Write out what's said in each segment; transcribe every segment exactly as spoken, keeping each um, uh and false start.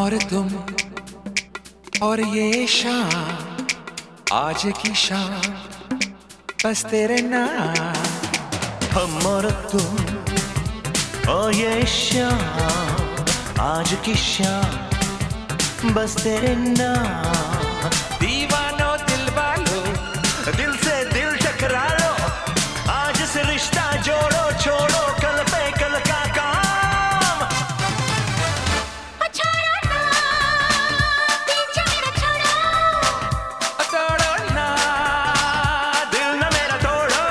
और तुम और ये शाम, आज की शाम बस तेरे नाम। हम और तुम और ये शाम, आज की शाम बस तेरे नाम। दीवानो दिल वालो, दिल से दिल टकरा लो, आज से रिश्ता जोड़ो, छोड़ो कल पे कल का काम। तोड़ो ना दिल न मेरा तोड़ो,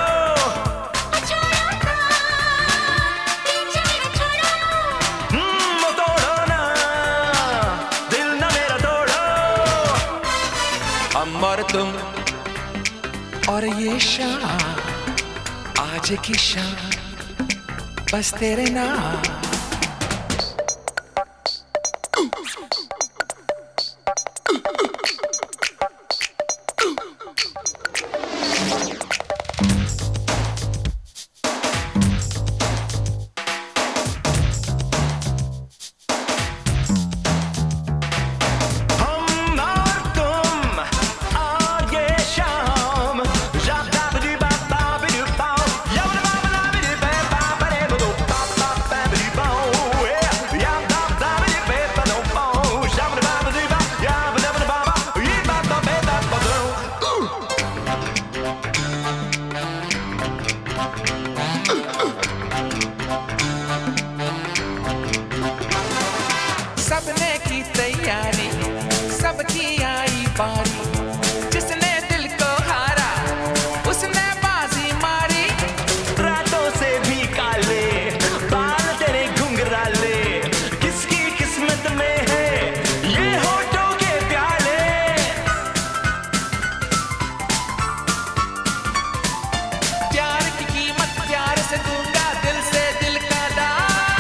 हम्म तोड़ो ना दिल न मेरा तोड़ो। हम और तुम और ये शाम, आज की शाम बस तेरे नाम। सबने की तैयारी, सबकी आई बारी, जिसने दिल को हारा उसने बाजी मारी। रातों से भी काले बाल तेरे घुंघराले, किसकी किस्मत में है ये होठों के प्याले। प्यार की कीमत प्यार से दूंगा, दिल से दिल का दाम।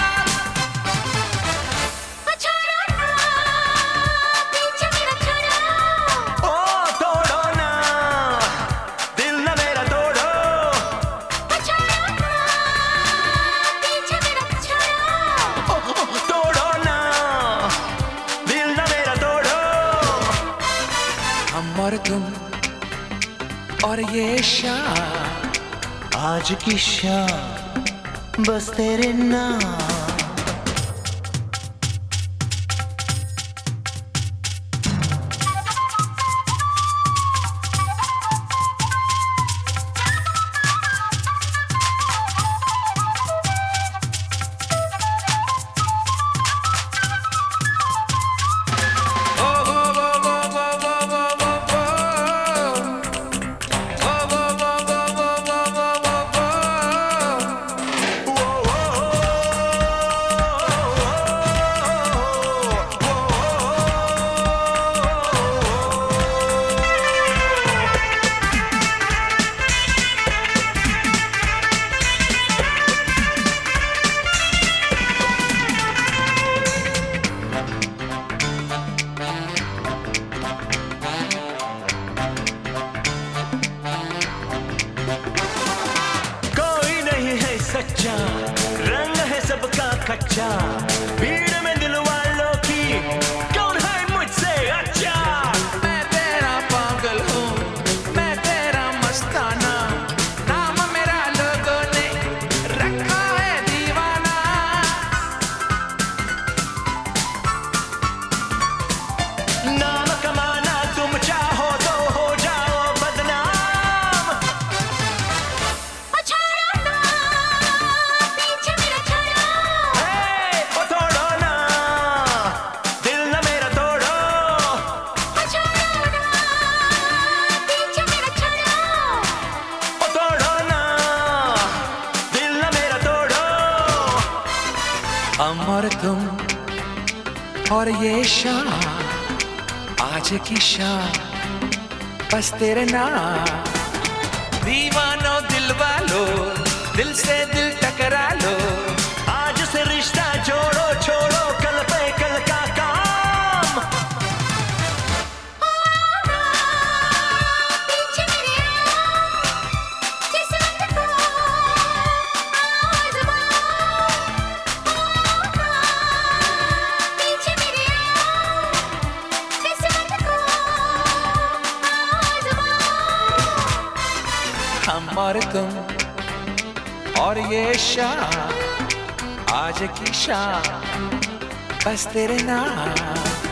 हम और तुम और ये शाम, आज की शाम बस तेरे नाम। सच्चा रंग है सबका कच्चा, भीड़ में दिल वालों की कौन है मुझसे अच्छा। मैं तेरा पागल हूँ, मैं तेरा मस्ताना, नाम मेरा लोगों ने रखा है दीवाना। नाम कमाना तुम चाहो तो हो जाओ बदनाम। हम और तुम और ये शाम, आज की शाम बस तेरे नाम। दीवानो दिल वालो, दिल से दिल टकरा लो, आज से रिश्ता जोड़ो, छोड़ो कल पे कल का काम। और तुम और ये शाम, आज की शाम बस तेरे नाम।